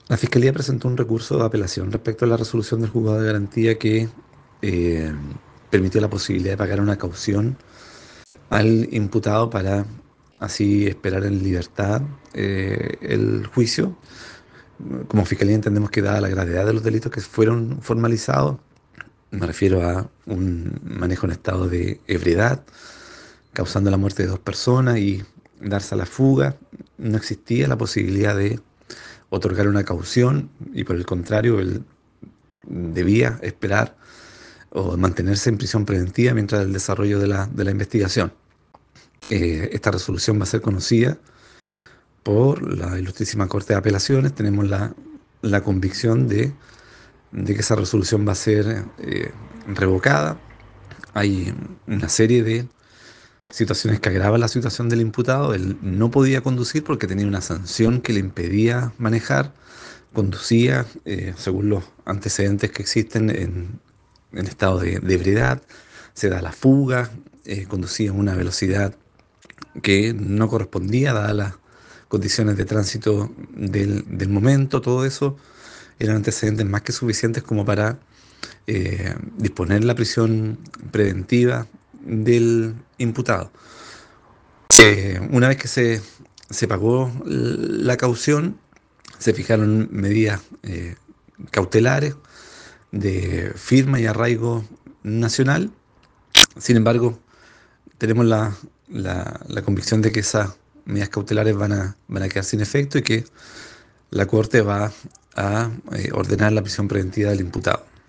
La Fiscalía presentó un recurso de apelación respecto a la resolución del juzgado de garantía que eh, permitió la posibilidad de pagar una caución al imputado para así esperar en libertad el juicio. Como Fiscalía entendemos que dada la gravedad de los delitos que fueron formalizados, me refiero a un manejo en estado de ebriedad, causando la muerte de dos personas y darse a la fuga, no existía la posibilidad de otorgar una caución y por el contrario, él debía esperar o mantenerse en prisión preventiva mientras el desarrollo de la investigación. Esta resolución va a ser conocida por la Ilustrísima Corte de Apelaciones. Tenemos la convicción de que esa resolución va a ser revocada. Hay una serie de situaciones que agravan la situación del imputado. Él no podía conducir porque tenía una sanción que le impedía manejar. Conducía, según los antecedentes que existen, en estado de ebriedad. Se da la fuga, conducía a una velocidad que no correspondía dadas las condiciones de tránsito del momento. Todo eso eran antecedentes más que suficientes como para disponer la prisión preventiva del imputado. Una vez que se pagó la caución, se fijaron medidas cautelares de firma y arraigo nacional. Sin embargo, tenemos la convicción de que esas medidas cautelares van a quedar sin efecto y que la Corte va a ordenar la prisión preventiva del imputado.